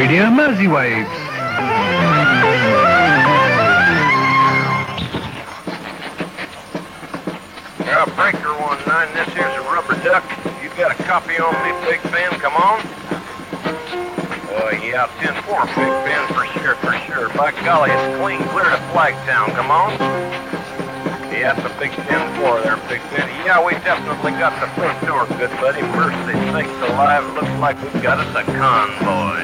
Radio Mersey Waves. Breaker 19, this here's a rubber duck. You got a copy on me, Big Ben? Come on. Yeah, 10-4, Big Ben, for sure. By golly, it's clean clear to Flagtown. Come on. Yeah, it's a big 10-4 there, Big Ben. Yeah, we definitely got the front door, good buddy. Mercy sakes alive, looks like we've got us a convoy.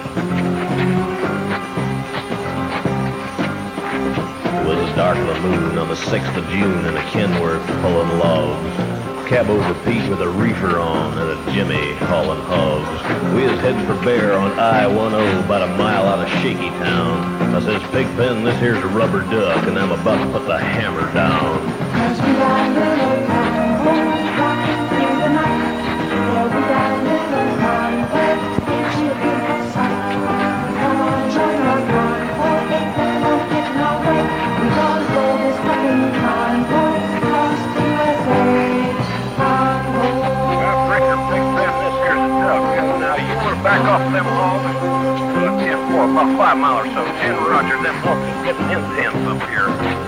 It was a dark moon on the 6th of June in a Kenworth pulling logs. Cab over Pete with a reefer on and a Jimmy hauling hogs. We was heading for Bear on I-10 about a mile out of Shaky Town. I says, Pigpen, this here's a rubber duck, and I'm about to put the hammer down. As we ride little convoy, rocking through the night. Yeah, we got a little convoy, ain't you a beautiful sight? Come on, join our convoy, ain't nothing gonna get in our way. We gonna roll this fucking convoy across the USA. Back off them hogs. 10-4, about 5 miles or so. 10, Roger, them hogs is getting intense up here.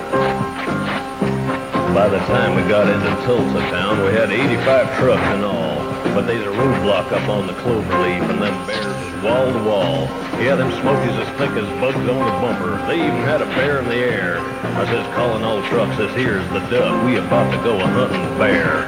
By the time we got into Tulsa town, we had 85 trucks in all. But there's a roadblock up on the Cloverleaf, and them bears is wall to wall. Yeah, them smokies as thick as bugs on the bumper. They even had a bear in the air. I says, calling all trucks, this here's the duck. We about to go a-hunting bear.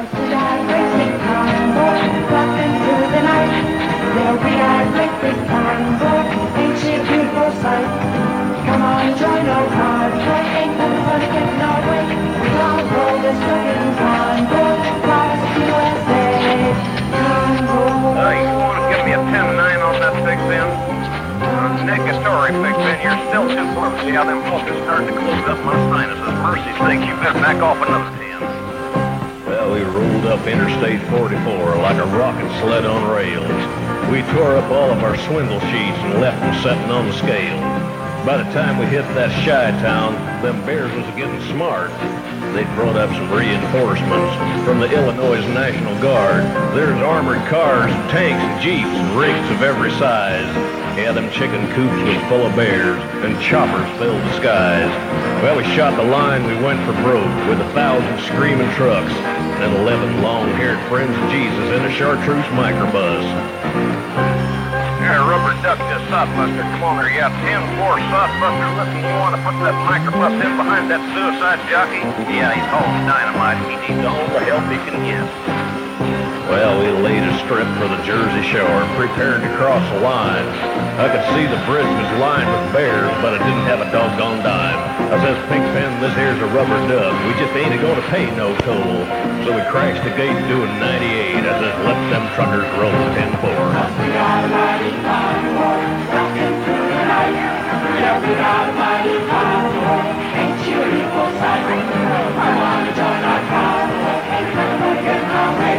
There we are, great big convoy, ain't she a beautiful sight? Come on, join our convoy, ain't nothing gonna get in our way. We gonna roll this fucking convoy across the USA. Convoy. You wanna give me a 10-9 on that, Big Ben? Negatory, Big Ben, you're still too close. See how them folks are starting to close up my sinuses. Mercy sakes, you better back off another 10. Well, we rolled up Interstate 44 like a rocket sled on rails. We tore up all of our swindle sheets and left them setting on the scale. By the time we hit that shy town, them bears was getting smart. They'd brought up some reinforcements from the Illinois National Guard. There's armored cars and tanks and jeeps and rigs of every size. Yeah, them chicken coops was full of bears and choppers filled the skies. Well, we shot the line, we went for broke with 1,000 screaming trucks and 11 long-haired friends of Jesus in a chartreuse microbus. Yeah, rubber duck this sodbuster. Come on there, yeah, 10-4 sodbuster. Listen, you want to put that microbus in behind that suicide jockey? Yeah, he's hauling dynamite. He needs all the help he can get. Well, we laid a strip for the Jersey Shore, prepared to cross the line. I could see the bridge was lined with bears, but it didn't have a doggone dime. I says, Pigpen, this here's a rubber duck. We just ain't gonna pay no toll. So we crashed the gate doing 98. I says, let them truckers roll 10-4. We got a mighty convoy, rocking through the night. Yeah, we got a mighty convoy, ain't you a beautiful sight? I wanna join our convoy, ain't nothing gonna get in our way.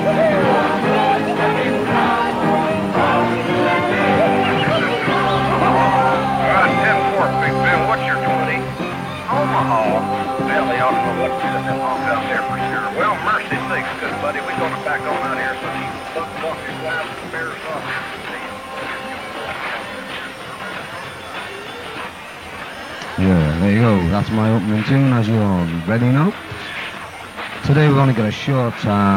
Big Ben, what's your 20? Omaha. Well, they ought to know what to do them hogs out there for sure. Well, mercy sakes, good buddy. We're going to back on out here so you can look off your glass and bears off here. Yeah, there you go. That's my opening tune, as you already know. Today we're going to get a short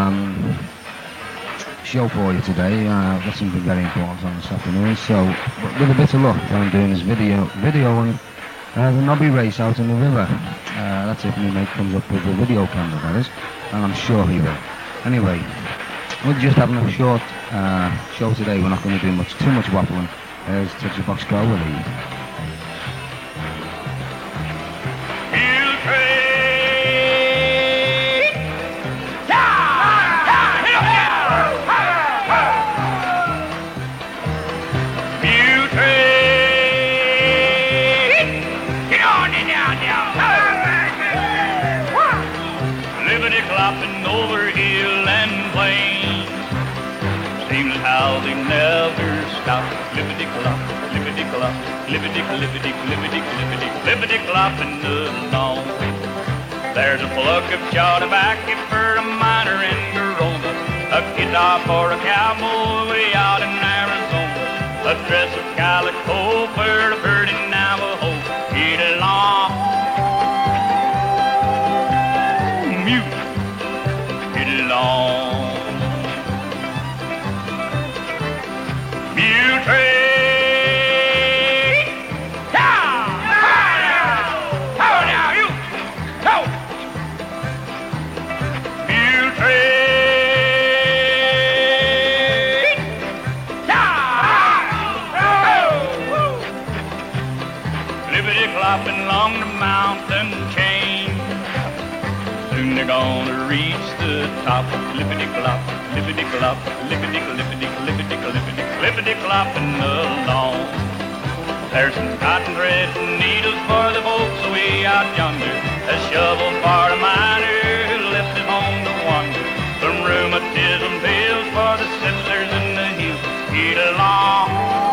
show for you today. I've got something very important on this afternoon, so with a bit of luck I'm doing this video on the Nobby race out in the river. That's if my mate comes up with a video camera, that is, and I'm sure he will. Anyway, we're just having a short show today. We're not going to do too much waffling. There's Touchy Box Go with you. Lippity-clopping the lawn. There's a pluck of jaw tobacco for a miner in Corona, a guitar for a cowboy way out in Arizona, a a dress of calico for a pretty Navajo. Get along, mute, get along. Mule train, down, now, you, go. Mule train, down, lippity-clopping along the mountain chain. Soon they're gonna reach the top. Lippity-clop, lippity-clop, lippity-clopping along. There's some cotton thread and needles for the folks away out yonder. A shovel for the miner who left his home to wander. Some rheumatism pills for the settlers in the hills. Get along,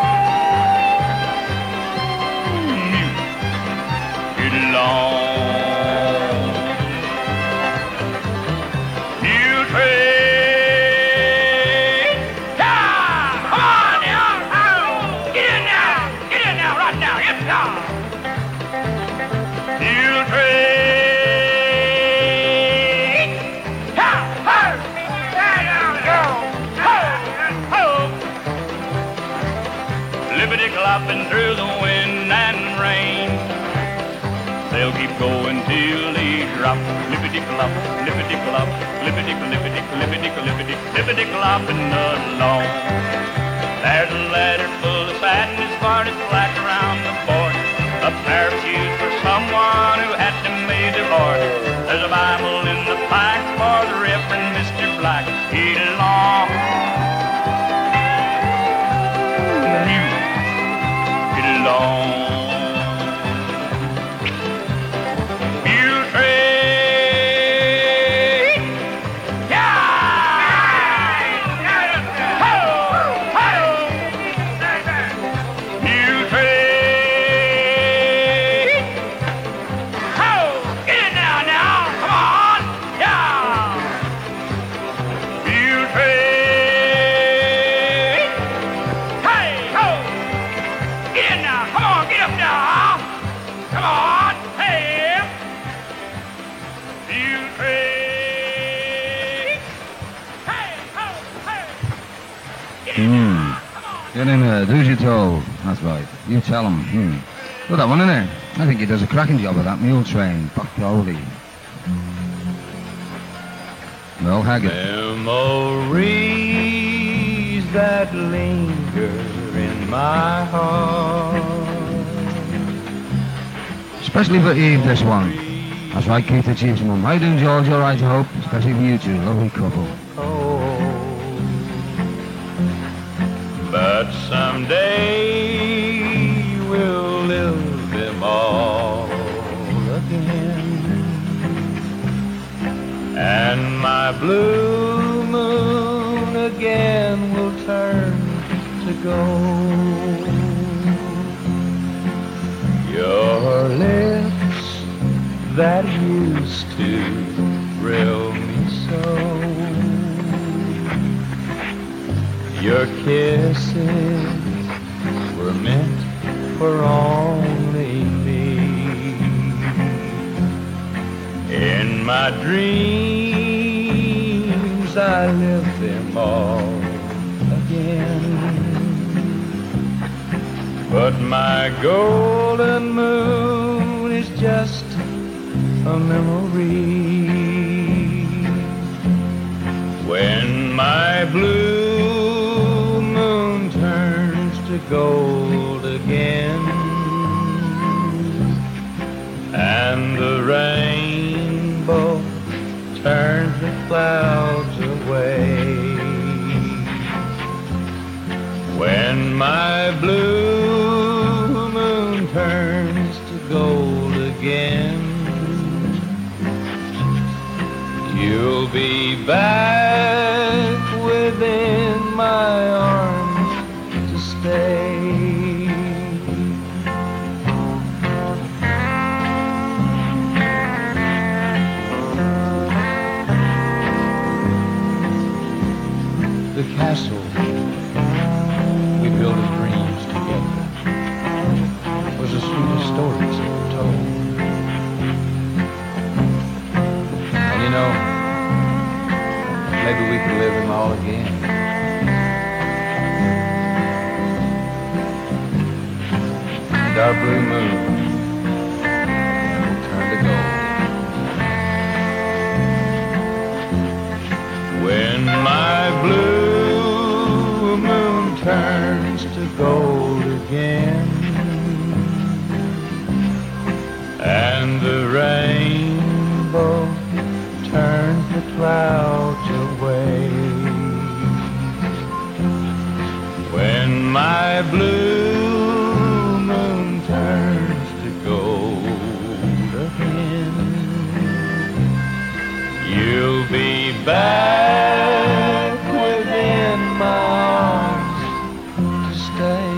get along. Mule train, down, come on now, get in now, right now, get down. Mule train, down, go, lippity-clopping through the wind and rain. They'll keep going till they drop. Lippity-clop, lippity-clop, lippity-clopping along. There's a ladder full of satin, as far as black around the board. A pair of shoes for someone who had them made of order. There's a Bible in the pack for the Reverend Mr. Black. Get along, get along. Get in there, do as you're told. That's right. You tell him. Good that one, isn't it? I think he does a cracking job of that mule train. Buck Goldie. Well, Haggard. Memories that linger in my heart. Especially for Eve, this one. That's right, Keith the Chief's mum. How you doing, George? All right, I hope. Especially for you two, lovely couple. But someday we'll live them all again, and my blue moon again will turn to gold. Your lips that used to thrill me so, your kisses were meant for only me. In my dreams I live them all again, but my golden moon is just a memory. When my blue to gold again, and the rainbow turns the clouds away. When my blue moon turns to gold again, you'll be back within my arms. The castle we built in dreams know, maybe we could live them all again. And our blue moon will turn to gold. When my blue moon turns to gold again, and the rainbow turns the clouds away. When my blue moon turns to gold again, you'll be back within my arms to stay.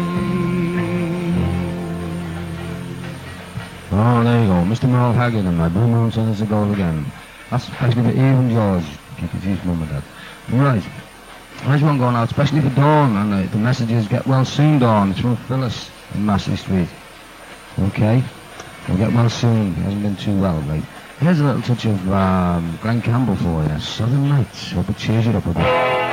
Oh, there you go, Mr. Merle Haggard and my blue moon turns to gold again. That's especially for Eve and George. Can't confuse Mum with that. Right. There's one going out, especially for Dawn, and the messages get well soon, Dawn. It's from Phyllis in Massey Street. Okay? We'll get well soon. He hasn't been too well, right? Here's a little touch of Glenn Campbell for you. Southern Nights. Hope it cheers you up a bit.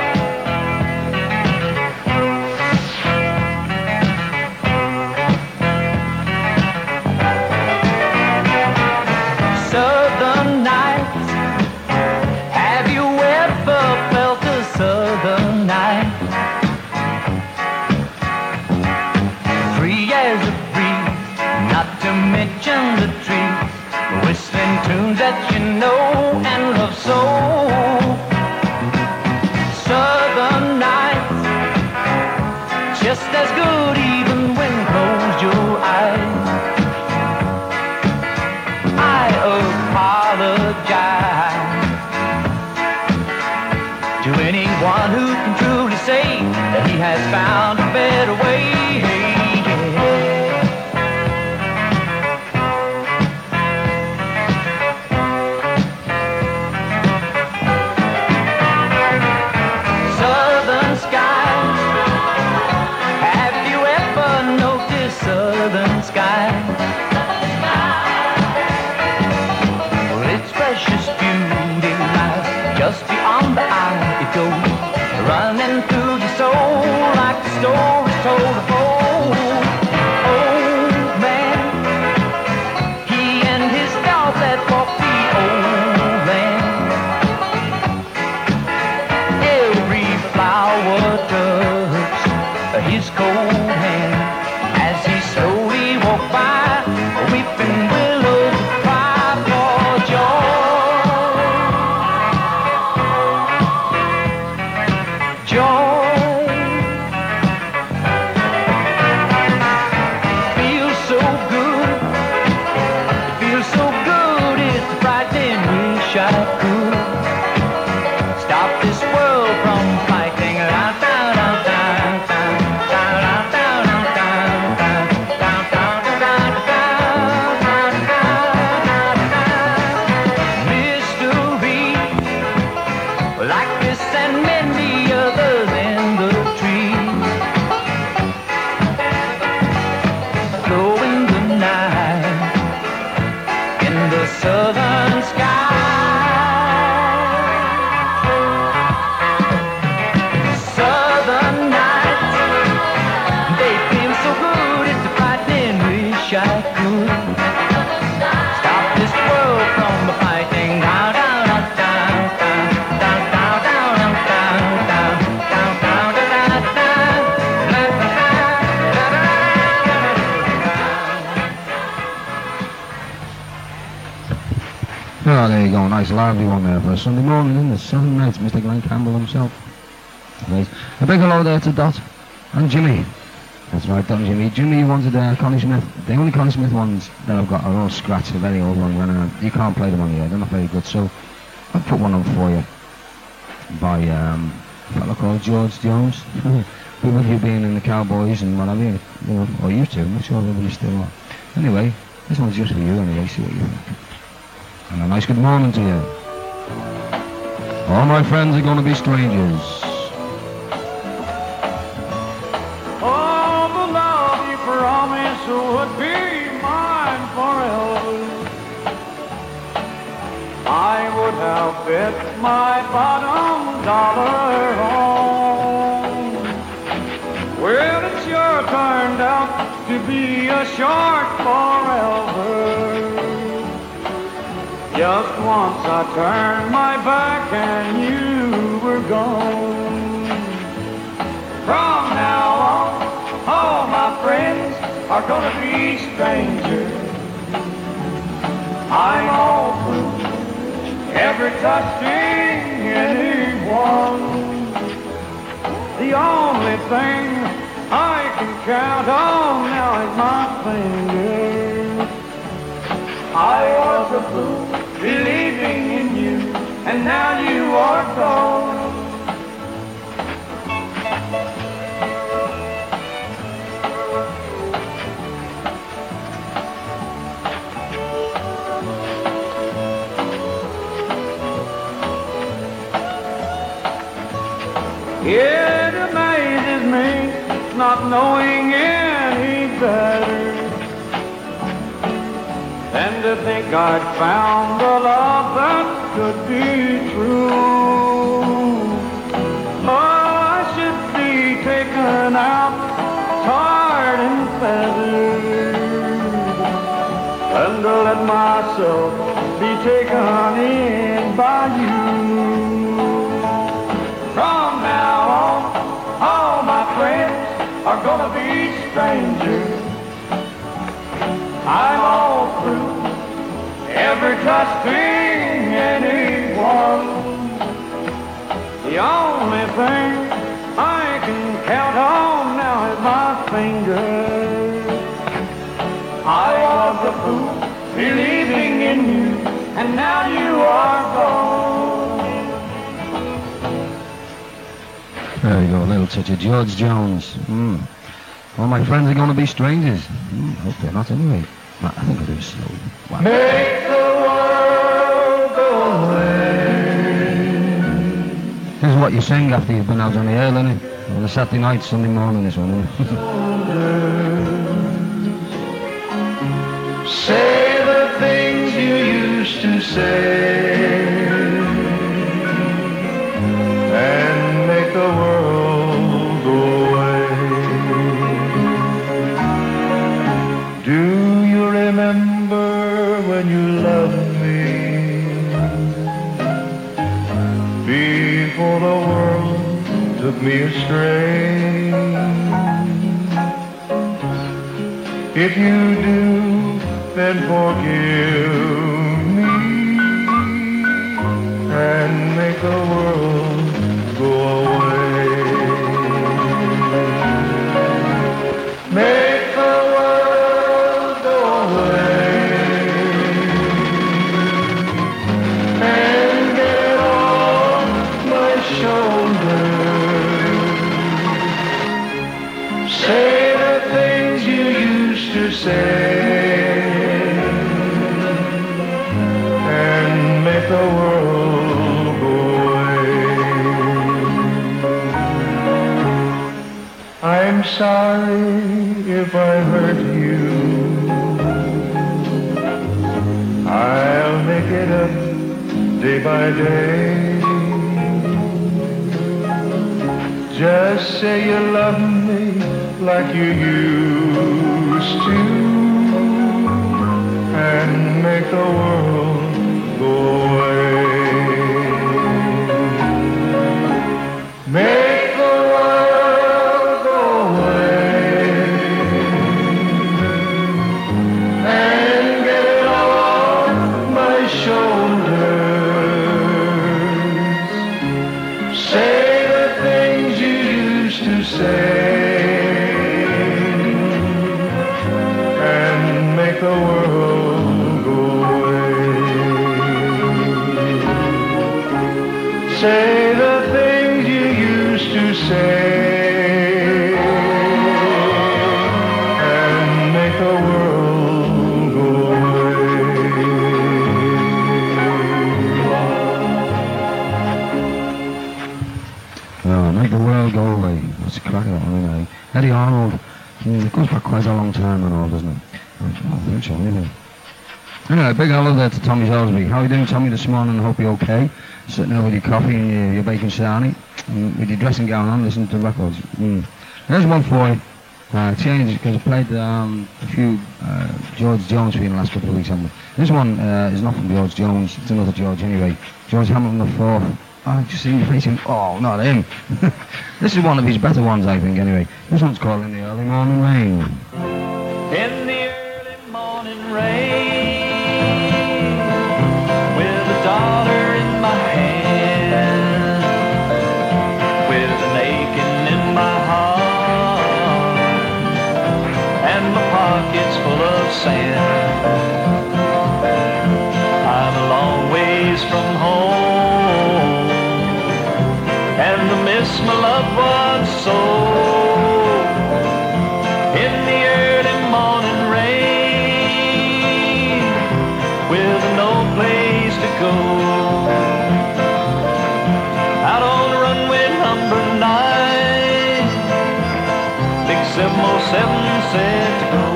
Southern nights, have you ever felt a southern night? Free as a breeze, not to mention the trees, whistling tunes that you know and love so. Southern nights, just as good even when closed your eyes. I apologize to anyone who can truly say that he has found a better way. Southern skies, have you ever noticed southern skies? Precious beauty lies just beyond the eye. It goes running through your soul like the story told of old. Old man, he and his dog that walked the old land. Every flower touched his cold hand as he slowly walked by, weeping willows cry for joy. Oh, there you go, nice lively one there for a Sunday morning, isn't it? Southern Nights, Mr. Glenn Campbell himself. Nice. A big hello there to Dot and Jimmy. That's right, Dot and Jimmy. Jimmy wanted Connie Smith. The only Connie Smith ones that I've got are all scratched, a very old one. You can't play them on the air, they're not very good, so I'll put one on for you by a fellow called George Jones. Who with you being in the Cowboys and whatever, you know, or you two, I'm not sure whether you still are. Anyway, this one's just for you anyway, see what you think. And a nice good morning to you. All my friends are going to be strangers. All the love you promised would be mine forever, I would have bet my bottom dollar on. Well, it sure turned out to be a short forever. Just once I turned my back and you were gone. From now on, all my friends are gonna be strangers. I'm all through ever touching anyone. The only thing I can count on now is my fingers. I was a fool believing in you, and now you are gone. It amazes me not knowing any better than to think I'd found a love that could be true. Oh, I should be taken out, tarred and feathered, and to let myself be taken in by you. From now on, all my friends are gonna be strangers. I'm all through ever trusting anyone. The only thing I can count on now is my fingers. I was a fool believing in you, and now you are gone. There you go, a little touch of George Jones. All my friends are going to be strangers. Hope they're not anyway. I think I'll do it slowly. Wow. Make the world go away. This is what you sing after you've been out on the air, isn't it? On a Saturday night, Sunday morning, this one, isn't it? Say the things you used to say, and make the world go away. Do you remember when you loved me, before the world took me astray? If you do, then forgive me and make the world go away. Make the world go away and get off my shoulder. Say the things you used to say, and make the world go away. I'm sorry if I hurt you. I'll make it up day by day. Just say you love me like you used to, and make the world go away. Make the world go away and get it off my shoulders. Say the things you used to say, and make the world go away. Say the things you used to say, and make the world go away. Oh, make the world go away. What's the crack of that one, anyway? Eddie Arnold. It goes back quite a long time and all, doesn't it? I think so, anyway. Anyway, big hello there to Tommy Salisbury. How are you doing, Tommy, this morning? I hope you're okay. Sitting there with your coffee and your bacon sarnie, with your dressing gown on, listening to records. Here's one for you. Changed because I played a few George Jones for you in the last couple of weeks. This one is not from George Jones, it's another George anyway. George Hamilton the Fourth. Oh, just seen your face and, oh, not him. This is one of his better ones, I think, anyway. This one's called In the Early Morning Rain. In the early morning rain, with a dollar in my hand, with an aching in my heart, and my pockets full of sand. I'm a long ways from home, and I miss my loved ones so. In the early morning rain, with no place to go, out on runway number 9, big 707 said to go,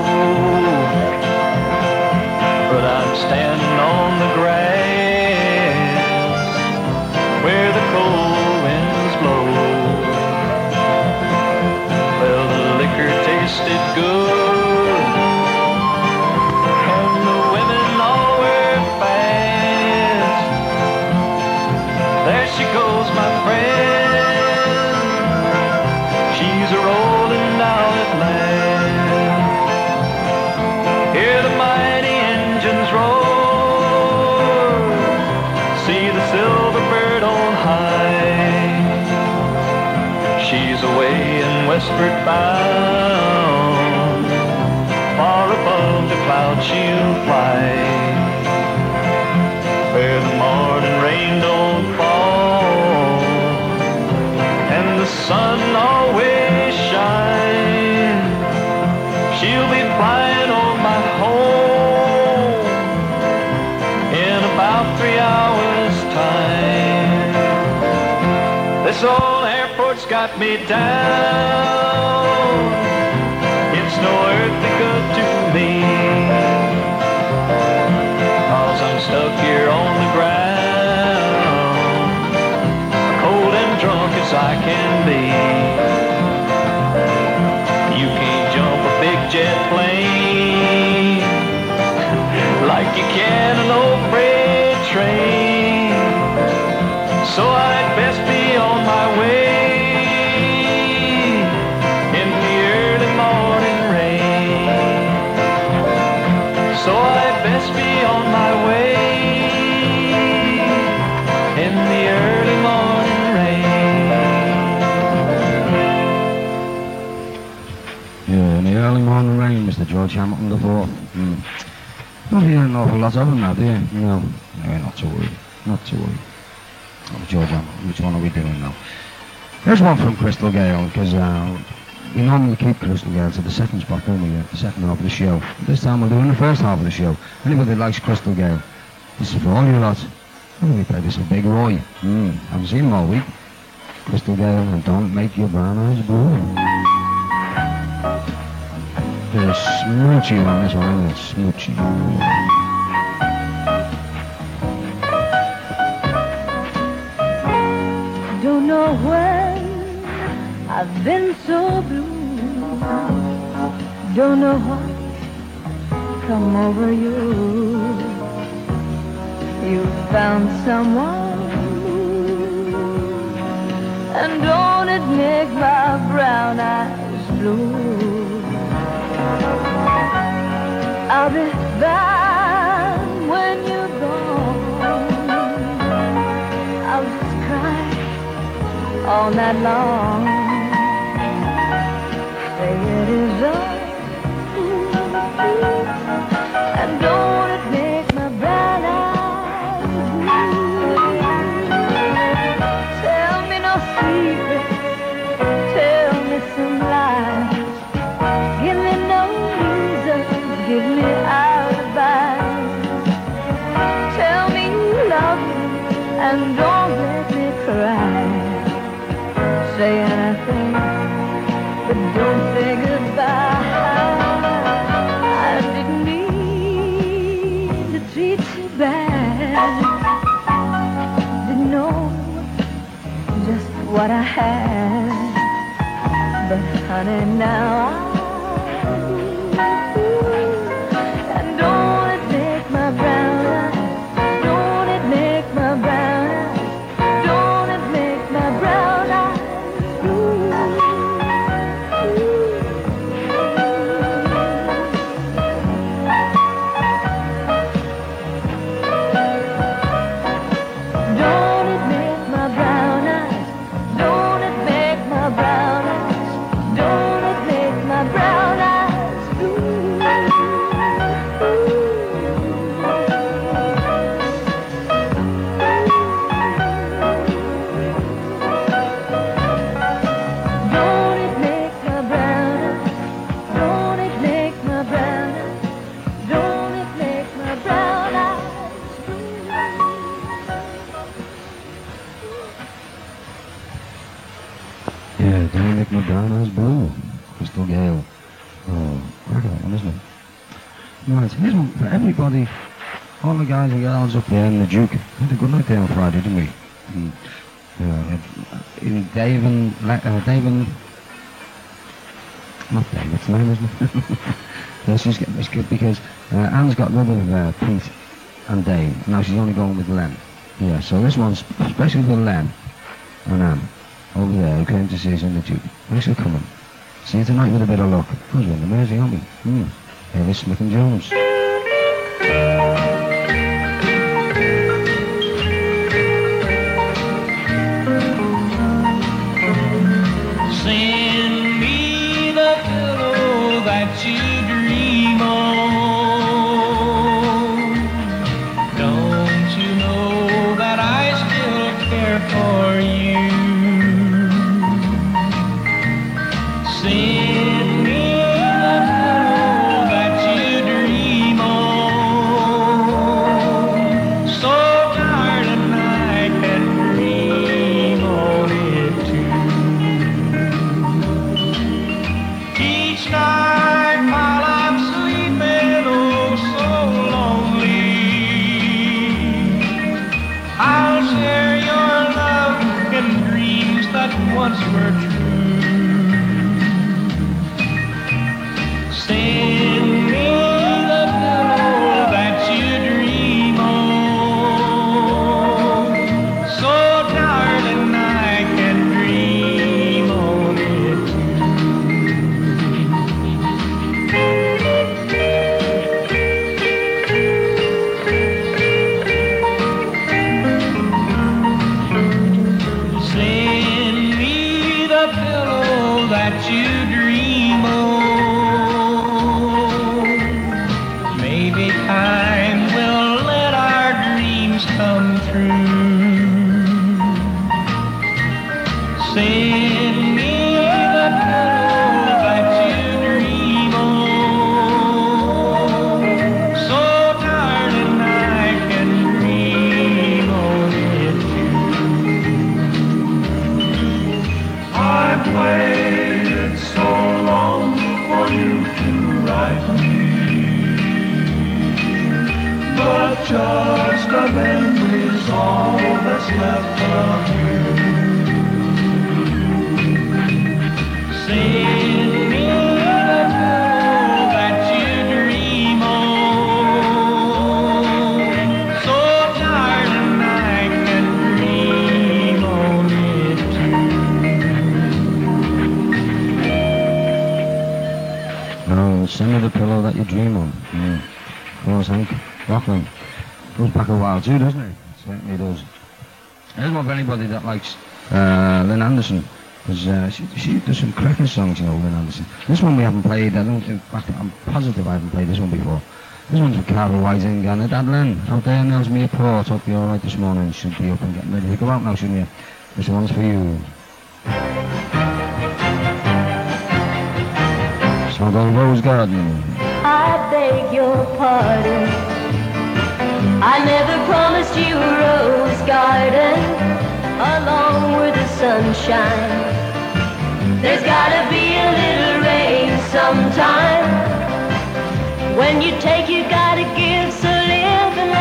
but I'm standing on the grass where the cold winds blow. Well, the liquor tasted good, and the women all were fast. There she goes, my friend, she's a-rolling down at last. Hear the mighty engines roar, see the silver bird on high. She's away in westward bound, far above the clouds she'll fly, where the morning rain don't fall, and the sun always shines. She'll be flying over my home in about 3 hours' time. This old airport's got me down, it's no earthly good to me, 'cause I'm stuck here on the ground, cold and drunk as I can be. You can't jump a big jet plane like you can an old freight train, so I'd best be on my way in the early morning rain. So I'd best be on my way in the early morning rain. Yeah, In the Early Morning Rain, Mr. George Hamilton the Fourth. Don't hear an awful lot of them now, do you? No, not to worry. Not to worry. Oh, George Hamilton, which one are we doing now? Here's one from Crystal Gale, because we normally keep Crystal Gale to the second spot, don't we? The second half of the show. This time we're doing the first half of the show. Anybody that likes Crystal Gale, this is for all you lot. Why don't we play this for Big Roy? Haven't seen him all week. Crystal Gale, and don't make your brown eyes blue. There's a smoochie on this one, isn't it? Smoochie. Don't know when I've been so blue. Don't know what come over you. You found someone, and don't it make my brown eyes blue? I'll be back when you're gone. I'll just cry all night long. Say it is all, and don't it make my brown eyes blue? Tell me no secret, tell me some lies. Give me no reason, give me alibis. Tell me you love me and don't let me cry. Say anything, but don't say goodbye. I didn't mean to treat you bad. Didn't know just what I had, but honey, now I do. And don't it make my brown eyes, don't it make my brown eyes, don't it make my brown eyes blue. Don't it make my brown eyes, don't it make my brown eyes, don't it make my brown eyes blue. Don't it make my brown eyes, don't it make my brown eyes, don't it make my brown eyes blue. Yeah, don't make my brown eyes blue. Crystal Gale. Oh, look at that one, isn't it? Right, here's one for everybody. All the guys and girls up there in the Duke. We had a good night there on Friday, didn't we? In Davin, not David's name, isn't it? No, it's good because Anne's got rid of Pete and Dave. Now she's only going with Len. Yeah, so this one's especially for Len and Anne over there who came to see us in the Duke. Thanks for coming. See you tonight with a bit of luck. We're in the Mersey, aren't we? Elvis Smith and Jones. Send me the pillow that you dream on. Don't you know that I still care for you? Send me the pillow that you dream on. So darling, I can dream on it too. Each night while I'm sleeping, oh so lonely, I'll share your love and dreams that once were true. Send me the pillow that you dream on, so darling I can dream on it Send me the pillow that you dream on. Maybe time will let our dreams come true. Send me the pillow that you dream on, so darling I can dream on it too. I've waited so long for you to write me, but just a memory's all that's left of you. Send me the pillow that you dream on, so darling I can dream on it too. Oh, send me the pillow that you dream on. Of course, Hank Rockland. Goes back a while too, doesn't it? Certainly does. Here's one for anybody that likes Lynn Anderson. Because she does some cracking songs, you know, Lynn Anderson. This one we haven't played. In fact, I'm positive I haven't played this one before. This one's for Carol Whiting and her dad Lynn out there in Ellesmere Port. Hope you're alright this morning. Should be up and getting ready to go out now, shouldn't you? This one's for you. Song called Rose Garden. I beg your pardon. I never promised you a rose garden along with the sunshine. There's gotta be a little rain sometime. When you take, you gotta give, so live and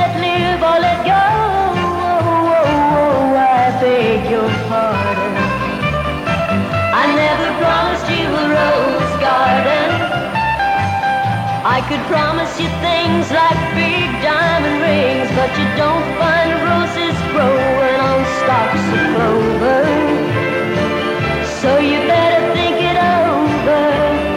could promise you things like big diamond rings, but you don't find roses growing on stalks of clover. So you better think it over.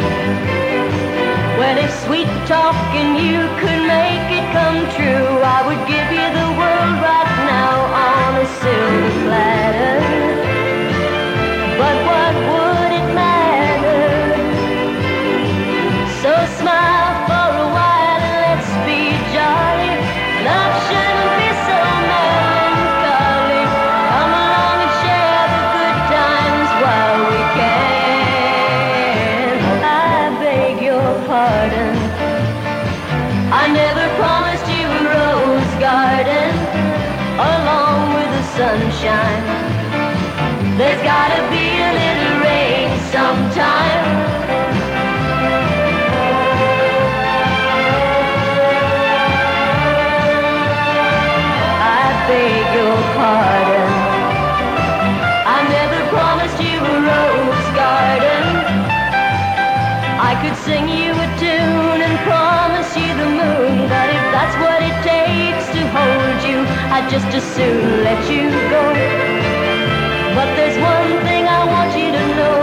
Well, if sweet talking you could make it come true, I would give you the world right now on a silver platter. But what would it matter? So smile for a while and let's be jolly. Love shouldn't be so melancholy. Come along and share the good times while we can. I beg your pardon. I never promised you a rose garden along with the sunshine. There's gotta be a little rain sometime. I beg your pardon. I never promised you a rose garden. I could sing you a tune and promise you the moon, but if that's what it takes to hold you, I'd just as soon let you go. But there's one thing I want you to know.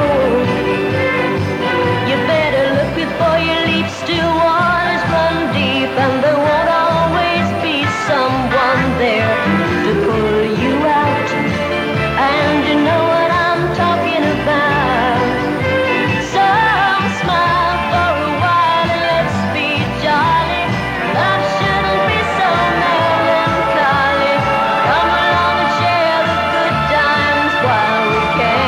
You better look before you leap. Still waters run deep, and there won't always be someone there to pull you out. And you know what I'm talking about. So smile for a while and let's be jolly. Love shouldn't be so melancholy. Come along and share the good times while we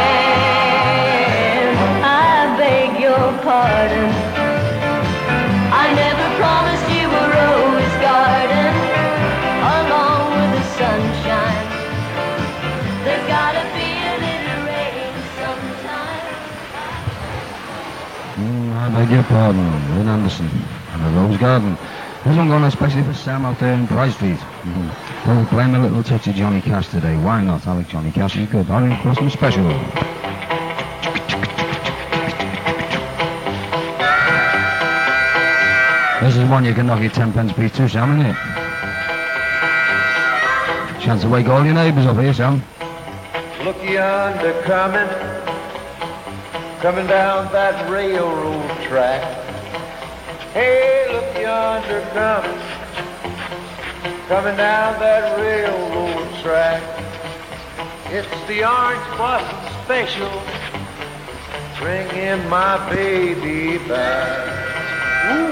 can. I beg your pardon. I never promised you a rose garden along with the sunshine. There's gotta be a little rain sometime. I beg your pardon, Lynn Anderson and the Rose Garden. This one going especially for Sam out there in Price Street. We'll play him a little touch of Johnny Cash today. Why not? I like Johnny Cash. He's good. Orange Christmas special. This is one you can knock your 10 pence piece to, Sam, isn't it? Chance to wake all your neighbours up here, Sam. Look yonder coming down that railroad track. Hey, look yonder coming down that railroad track. It's the Orange Blossom Special, bringing my baby back. Ooh.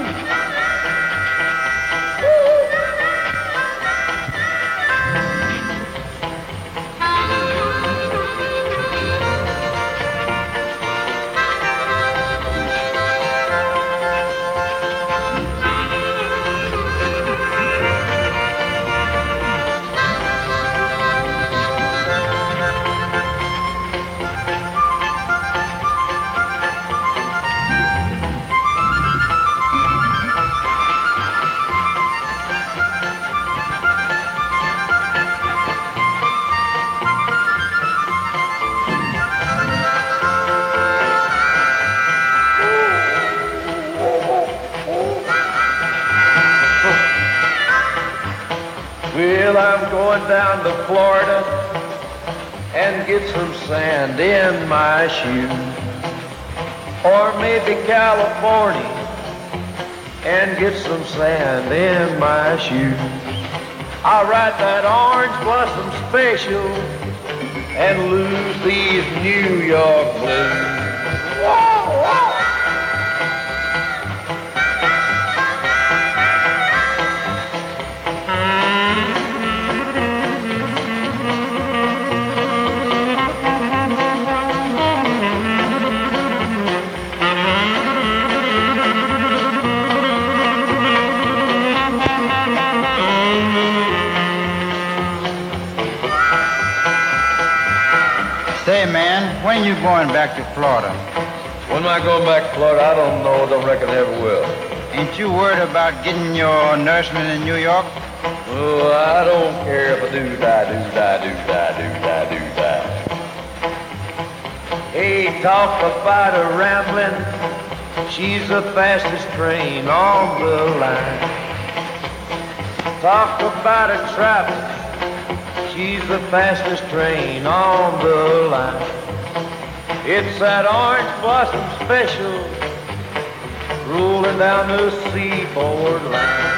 Well, I'm going down to Florida and get some sand in my shoes. Or maybe California and get some sand in my shoes. I'll ride that Orange Blossom Special and lose these New York blues. Whoa, whoa. Say, man, when you going back to Florida? When am I going back to Florida? I don't know. Don't reckon I ever will. Ain't you worried about getting your nursement in New York? Oh, I don't care if I do die. Hey, talk about a rambling She's the fastest train on the line. Talk about a travel. She's the fastest train on the line. It's that orange blossom special rolling down the seaboard line.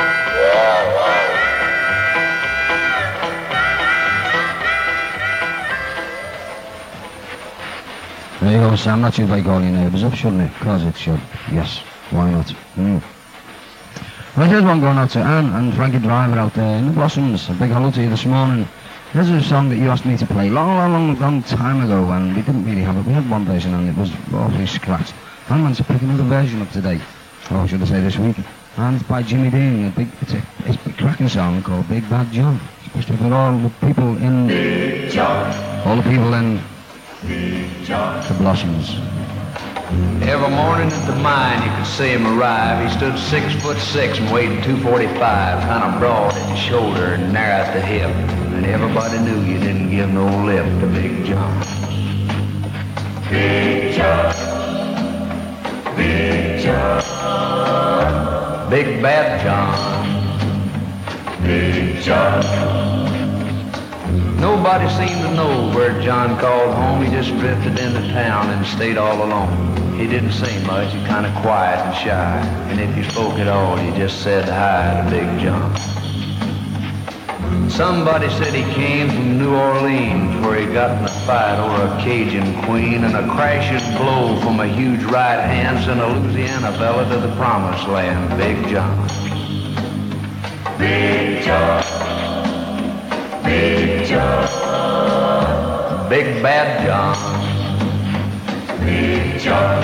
There you go, Sam. That should make all your neighbours up, shouldn't it? Because it should. Yes. Why not? Well, here's one going out to Anne and Frankie Driver out there in the Blossoms. A big hello to you this morning. Here's a song that you asked me to play long time ago, and we didn't really have it. We had one version and it was awfully scratched. I'm going to pick another version up today. Or should I say this week? And it's by Jimmy Dean. It's a cracking song called Big Bad John. Especially for all the people in... Big John. All the people in... Big John. The Blossoms. Every morning at the mine, you could see him arrive. He stood 6'6" and weighed 245, kind of broad at the shoulder and narrow at the hip. And everybody knew you didn't give no lip to Big John. Big John, Big John, Big Bad John, Big John. Nobody seemed to know where John called home. He just drifted into town and stayed all alone. He didn't say much, he kind of quiet and shy. And if you spoke at all, you just said hi to Big John. Somebody said he came from New Orleans, where he got in a fight over a Cajun queen, and a crashing blow from a huge right hand sent a Louisiana fella to the promised land. Big John. Big John. Big John. Big Bad John. Big John.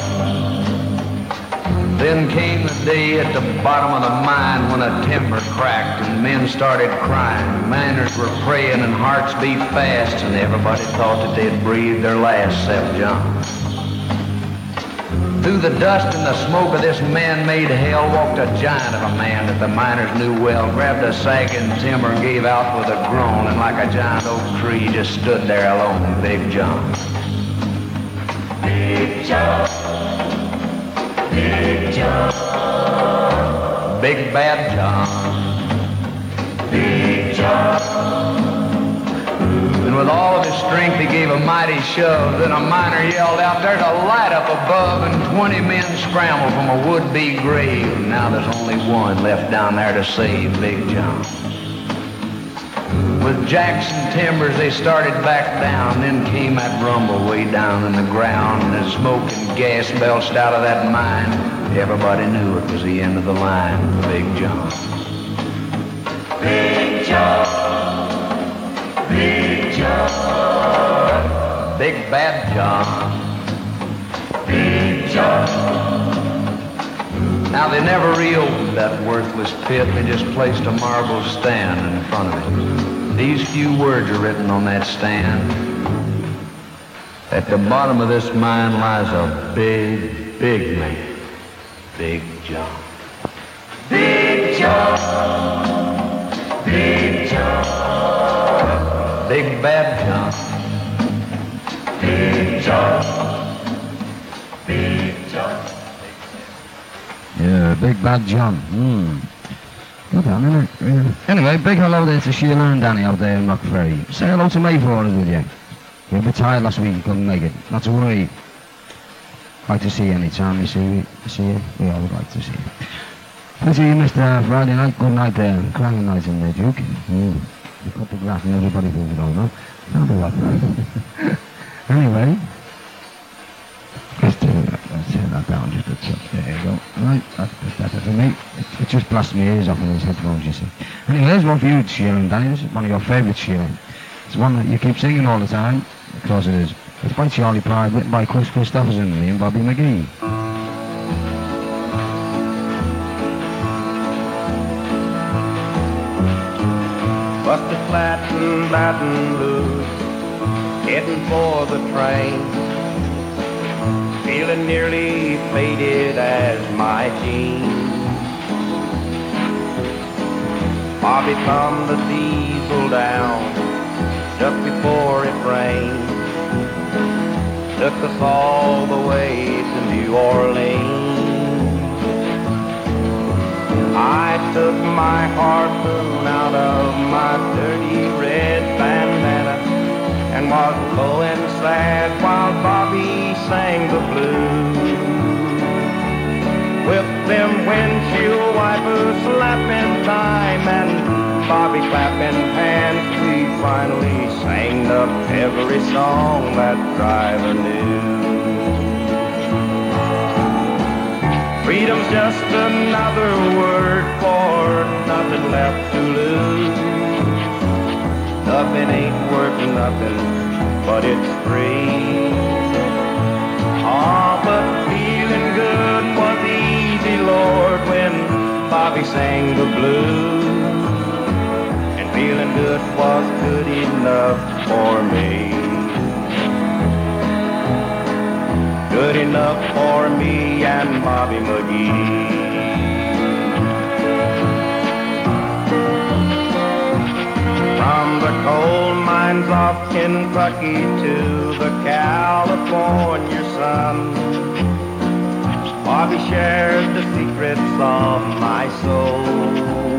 Then came the day at the bottom of the mine when a timber cracked and men started crying. Miners were praying and hearts beat fast, and everybody thought that they'd breathed their last except John. Through the dust and the smoke of this man-made hell walked a giant of a man that the miners knew well, grabbed a sagging timber and gave out with a groan, and like a giant oak tree he just stood there alone, Big John. Big John, Big John, Big Bad John, Big John. And with all of his strength he gave a mighty shove. Then a miner yelled out, "There's a light up above," and 20 men scrambled from a would-be grave. Now there's only one left down there to save Big John. With jacks and timbers they started back down. Then came that rumble way down in the ground, and as smoke and gas belched out of that mine, everybody knew it was the end of the line for Big John. Big John, Big John, Big Bad John, Big John. Now they never reopened that worthless pit. They just placed a marble stand in front of it. These few words are written on that stand. At the bottom of this mine lies a big, big man. Big John. Big John. Big John. Big Bad John. Big John. Big John. Yeah, Big Bad John. Good on, isn't it? Yeah. Anyway, big hello there to Sheila and Danny out there in Rock Ferry. Say hello to May for us, will you? You were a bit tired last week, you couldn't make it. Not to worry. Like to see you anytime you see you. We always like to see you. I see you missed Friday night. Good night there. Cracking night in there, Duke. You cut the grass and everybody thinks it over. That'll be right. Anyway. Let's turn that down just a touch. There you go. Right, that's better for me. It just blasts my ears off in these headphones, you see. Anyway, here's one for you, Sheila and Danny. This is one of your favourites, Sheila. It's one that you keep singing all the time, because it is. It's by Charlie Pride, written by Chris Christopherson and me and Bobby McGee. Busted flat in Baton Rouge, heading for the train, feeling nearly faded as my jeans. Bobby thumbed the diesel down just before it rained. took us all the way to New Orleans. I took my harpoon out of my dirty red bandana and was low and sad while Bobby sang the blues. With them windshield wipers slapping time and Bobby clapping hands, we finally sang up every song that driver knew. Freedom's just another word for nothing left to lose. Nothing ain't worth nothing, but it's free. Oh, but feeling good was easy, Lord, when Bobby sang the blues. And feeling good was good enough for me. Good enough for me and Bobby McGee. From the coal mines of Kentucky to the California sun, Bobby shared the secrets of my soul.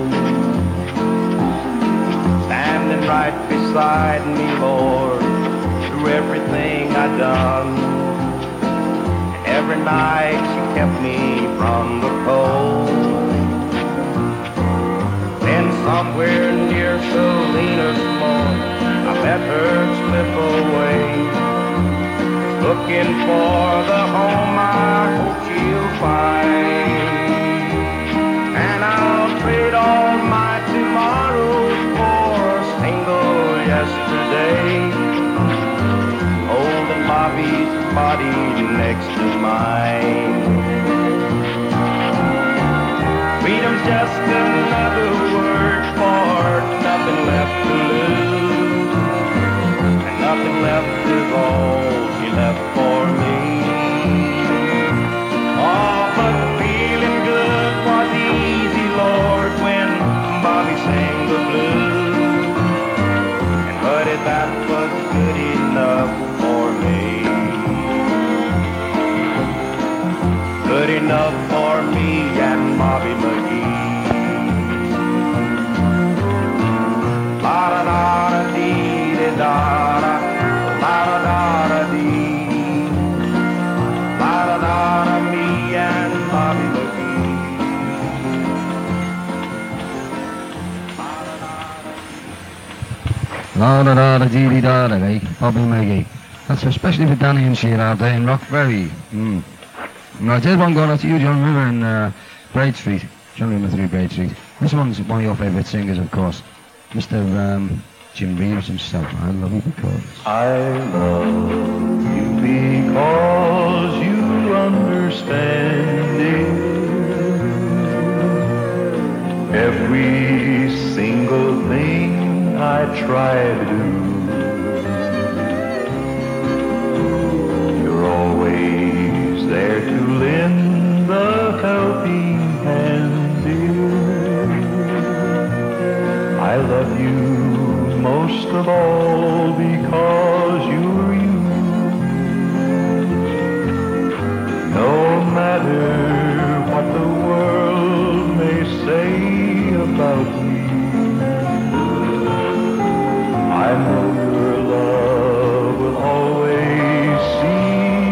Standing right beside me, Lord, through everything I'd done. Every night she kept me from the cold. Then somewhere near Selena's floor, I met her slip away, looking for the home I hope she'll find. And I'll trade all my tomorrows for a single yesterday, holding Bobby's body next to mine. Freedom's just another word for nothing left to lose, and nothing left is all he left for me. Oh, but feeling good was easy, Lord, when Bobby sang the blues, and buddy, that was good enough for me. Good enough for me and Bobby McGee. La da da da dee da da, la da da da dee, la da da da me and Bobby McGee. La da da da dee dee da da, eh? Bobby McGee. That's especially for Danny and Sheila out there in Rockberry. Right, here's one going out to you, John River in Braid Street. John River 3 Braid Street. This one's one of your favourite singers, of course. Mr. Jim Reeves himself. I love you because. I love you because you understand it. Every single thing I try to do, you're always there to lend a helping hand, dear. I love you most of all because you're you. No matter what the world may say about me, I know your love will always see.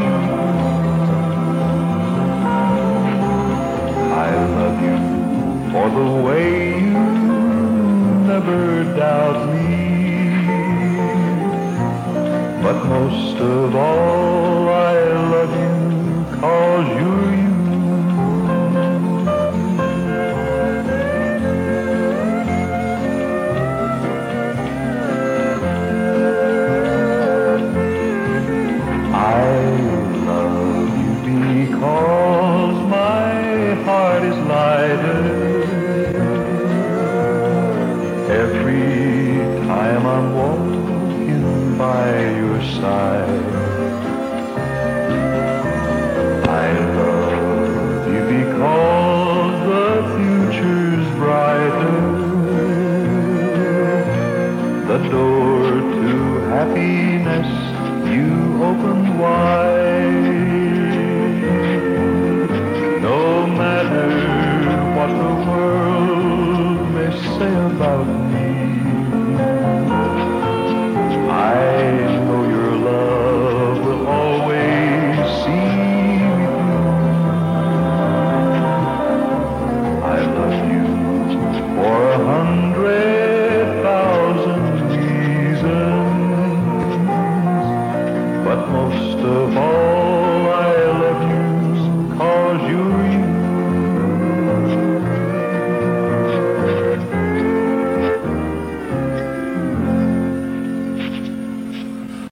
I love you for the way you never doubt me. But most of all, I love you 'cause you're you. I love you because my heart is lighter every time I'm walking by your side. I love you because the future's brighter. The door to happiness you open wide. No matter what the world may say about me, I know your love will always see me through. I love you for 100,000 reasons, but most of all